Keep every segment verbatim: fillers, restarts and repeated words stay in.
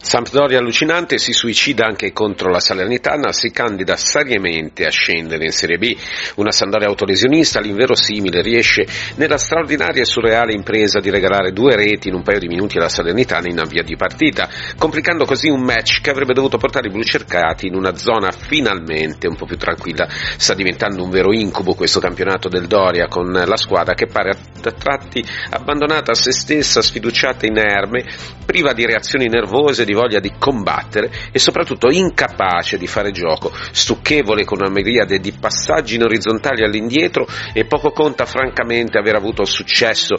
Sampdoria allucinante, si suicida anche contro la Salernitana, si candida seriamente a scendere in Serie B. Una Sampdoria autolesionista, all'inverosimile, riesce nella straordinaria e surreale impresa di regalare due reti in un paio di minuti alla Salernitana in avvio di partita, complicando così un match che avrebbe dovuto portare i blucercati in una zona finalmente un po' più tranquilla. Sta diventando un vero incubo questo campionato del Doria, con la squadra che pare a tratti abbandonata a se stessa, sfiduciata, inerme, priva di reazioni nervose, di voglia di combattere e soprattutto incapace di fare gioco, stucchevole con una miriade di passaggi in orizzontali all'indietro, e poco conta francamente aver avuto successo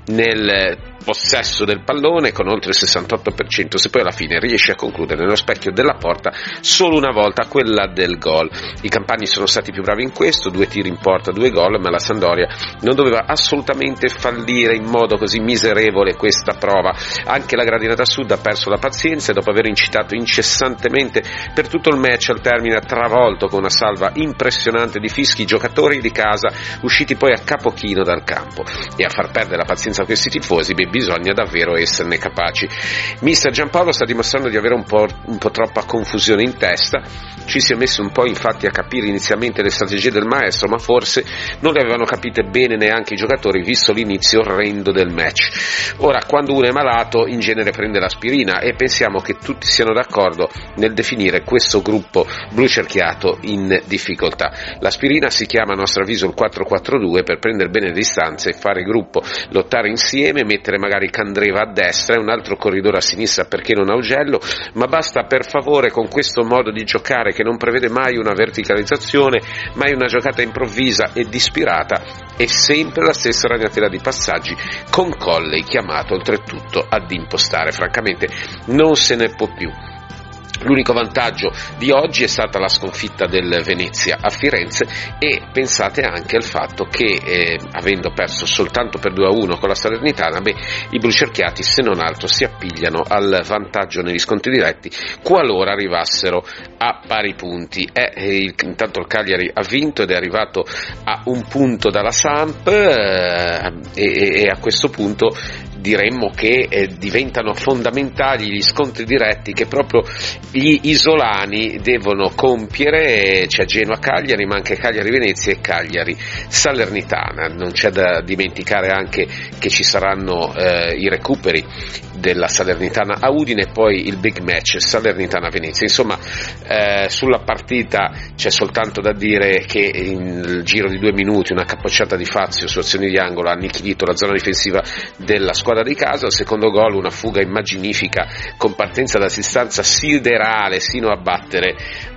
nel possesso del pallone con oltre il sessantotto per cento, se poi alla fine riesce a concludere nello specchio della porta solo una volta, quella del gol. I campani sono stati più bravi in questo, due tiri in porta, due gol, ma la Sampdoria non doveva assolutamente fallire in modo così miserevole questa prova. Anche la Gradinata Sud ha perso la pazienza e dopo aver incitato incessantemente per tutto il match, al termine ha travolto con una salva impressionante di fischi i giocatori di casa, usciti poi a capochino dal campo. E a far perdere la pazienza a questi tifosi, beh, bisogna davvero esserne capaci. Mister Giampaolo sta dimostrando di avere un po', un po' troppa confusione in testa. Ci si è messo un po' infatti a capire inizialmente le strategie del maestro, ma forse non le avevano capite bene neanche i giocatori, visto l'inizio orrendo del match. Ora, quando uno è malato, in genere prende l'aspirina, e pensiamo che tutti siano d'accordo nel definire questo gruppo blucerchiato in difficoltà. L'aspirina si chiama, a nostro avviso, il quattro quattro due, per prendere bene le distanze, fare gruppo, lottare insieme, mettere magari Candreva a destra e un altro corridore a sinistra, perché non Augello, ma basta per favore con questo modo di giocare, che non prevede mai una verticalizzazione, mai una giocata improvvisa ed ispirata, e sempre la stessa ragnatela di passaggi, con Colley chiamato oltretutto ad impostare. Francamente non se ne può più. L'unico vantaggio di oggi è stata la sconfitta del Venezia a Firenze, e pensate anche al fatto che eh, avendo perso soltanto per due a uno con la Salernitana, beh, i blucerchiati se non altro si appigliano al vantaggio negli scontri diretti qualora arrivassero a pari punti. Eh, il, intanto il Cagliari ha vinto ed è arrivato a un punto dalla Samp, eh, e, e a questo punto diremmo che eh, diventano fondamentali gli scontri diretti che proprio gli isolani devono compiere. C'è Genoa-Cagliari, ma anche Cagliari-Venezia e Cagliari-Salernitana. Non c'è da dimenticare anche che ci saranno eh, i recuperi della Salernitana a Udine e poi il big match Salernitana-Venezia. Insomma, eh, sulla partita c'è soltanto da dire che in il giro di due minuti una capocciata di Fazio su azioni di angolo ha annichilito la zona difensiva della squadra di casa. Al secondo gol una fuga immaginifica con partenza da distanza siderale sino a battere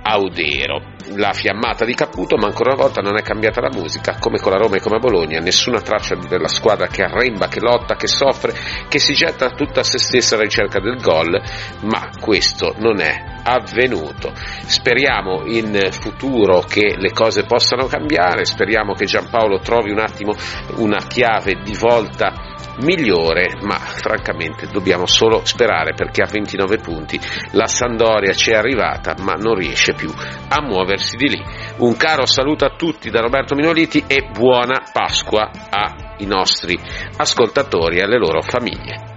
Audero. La fiammata di Caputo, ma ancora una volta non è cambiata la musica, come con la Roma e come a Bologna, nessuna traccia della squadra che arremba, che lotta, che soffre, che si getta tutta a se stessa alla ricerca del gol, ma questo non è avvenuto. Speriamo in futuro che le cose possano cambiare, speriamo che Giampaolo trovi un attimo una chiave di volta migliore, ma francamente dobbiamo solo sperare, perché a ventinove punti la Sampdoria ci è arrivata ma non riesce più a muoversi di lì. Un caro saluto a tutti da Roberto Minoliti e buona Pasqua ai nostri ascoltatori e alle loro famiglie.